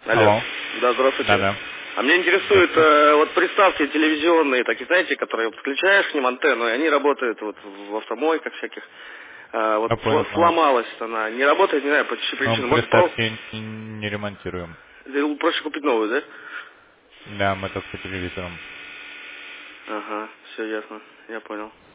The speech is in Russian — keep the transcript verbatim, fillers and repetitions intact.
Алло. Алло. Да, здравствуйте. Да-да. А меня интересует, э, вот приставки телевизионные, такие, знаете, которые подключаешь к ним антенну, и они работают вот в автомойках всяких. Э, вот Я понял, сл- понял. сломалась она, не работает, не знаю, по чьей Мы причине. Может, про... приставки не не ремонтируем. проще купить новую, да? Да, мы только по телевизорам. Ага, все ясно, я понял.